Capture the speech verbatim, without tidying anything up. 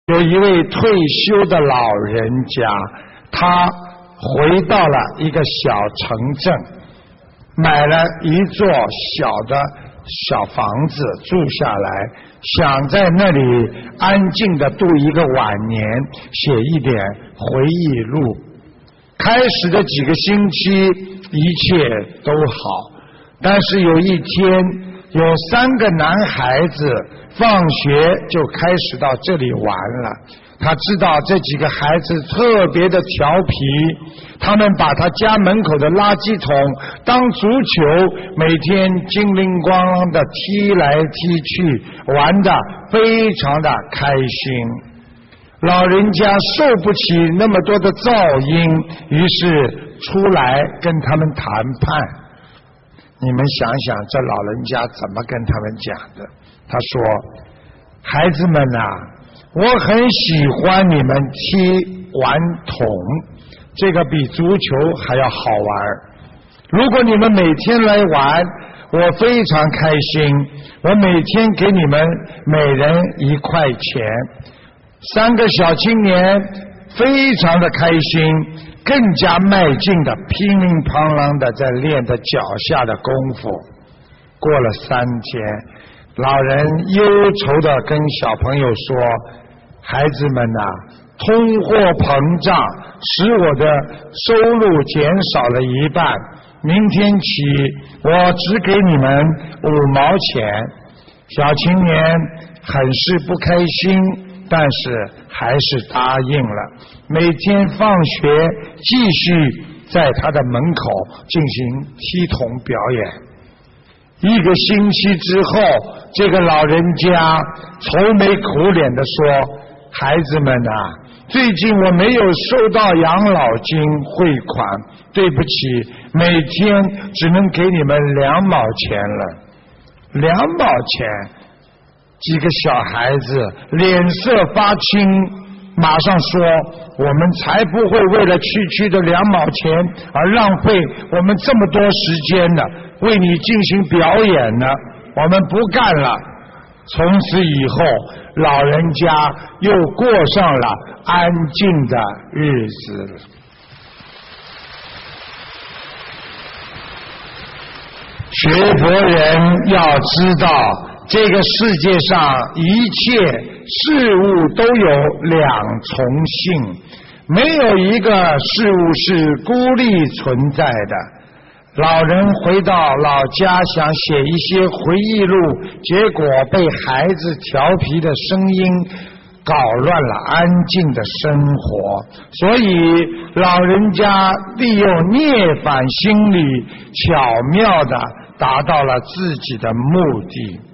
有一位退休的老人家，他回到了一个小城镇，买了一座小的小房子住下来，想在那里安静的度一个晚年，写一点回忆录。开始的几个星期一切都好，但是有一天有三个男孩子放学就开始到这里玩了。他知道这几个孩子特别的调皮，他们把他家门口的垃圾桶当足球，每天精灵咣啷的踢来踢去，玩得非常的开心。老人家受不起那么多的噪音，于是出来跟他们谈判。你们想想这老人家怎么跟他们讲的？他说，孩子们啊，我很喜欢你们踢玩桶，这个比足球还要好玩。如果你们每天来玩，我非常开心，我每天给你们每人一块钱。三个小青年非常的开心，更加迈进的乒乒乓啷的在练着脚下的功夫。过了三天，老人忧愁的跟小朋友说，孩子们啊，通货膨胀使我的收入减少了一半，明天起我只给你们五毛钱。小青年很是不开心，但是还是答应了，每天放学继续在他的门口进行踢桶表演。一个星期之后，这个老人家愁眉苦脸地说，孩子们啊，最近我没有收到养老金汇款，对不起，每天只能给你们两毛钱了。两毛钱，几个小孩子脸色发青，马上说，我们才不会为了区区的两毛钱而浪费我们这么多时间呢，为你进行表演呢，我们不干了。从此以后，老人家又过上了安静的日子了。学佛人要知道，这个世界上一切事物都有两重性，没有一个事物是孤立存在的。老人回到老家想写一些回忆录，结果被孩子调皮的声音搞乱了安静的生活，所以老人家利用涅槃心理，巧妙地达到了自己的目的。